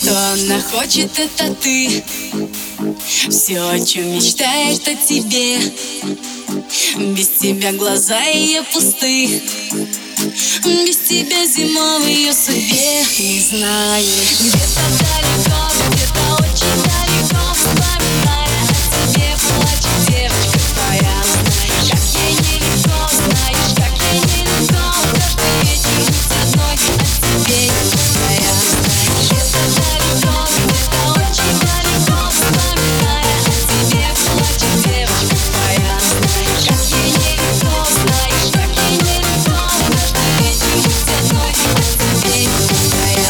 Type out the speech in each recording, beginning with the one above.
Что она хочет, это ты. Все, о чем мечтает, о тебе. Без тебя глаза ее пусты. Без тебя зима в ее судьбе. Не знаю, где-то далеко, где-то очень далеко, вспоминая о тебе, плачет девочка твоя. Знаешь, как ей нелегко, знаешь, как ей нелегко. Каждый вечер быть одной от тебе, твоя. Знаешь, где-то далеко, где-то очень далеко, вспоминая о тебе, плачет девочка твоя. Знаешь, как ей нелегко, знаешь, как ей нелегко. Каждый вечер быть одной от тебе, твоя.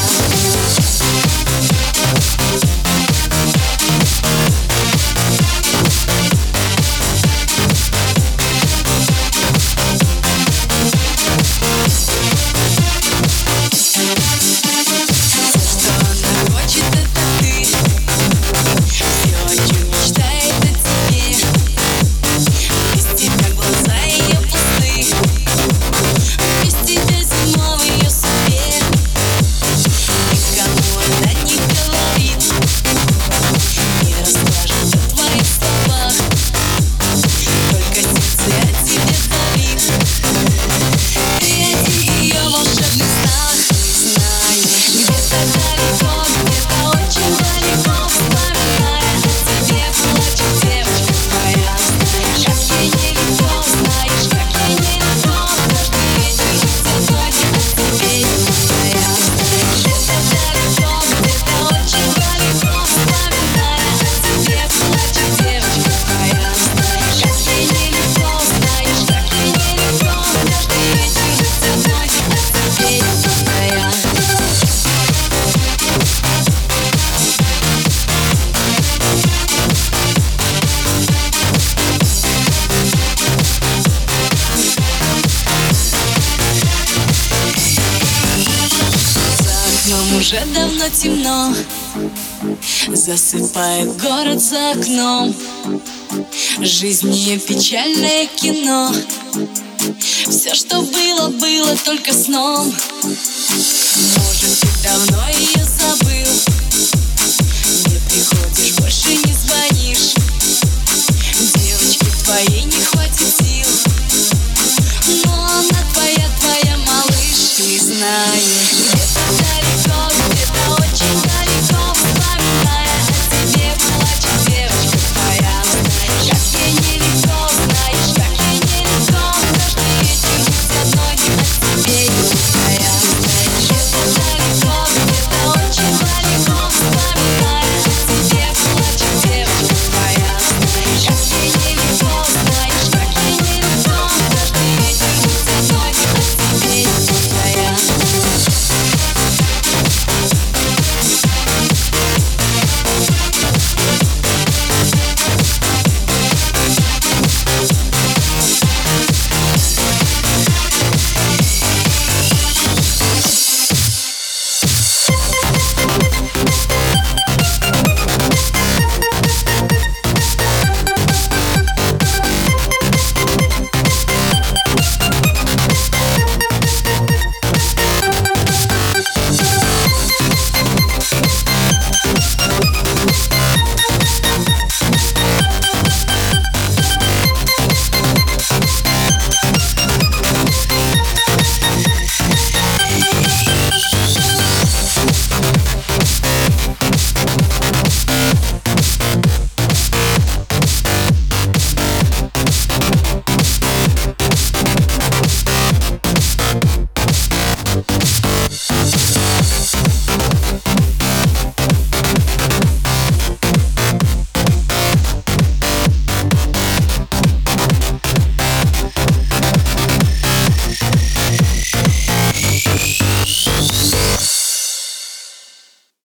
Уже давно темно, засыпает город за окном. Жизнь не печальное кино. Все, что было, было только сном. Может, ты давно ее забыл, не приходишь, больше не звонишь. Девочке твоей не хватит сил, но она твоя, твоя, малыш. Ты знаешь,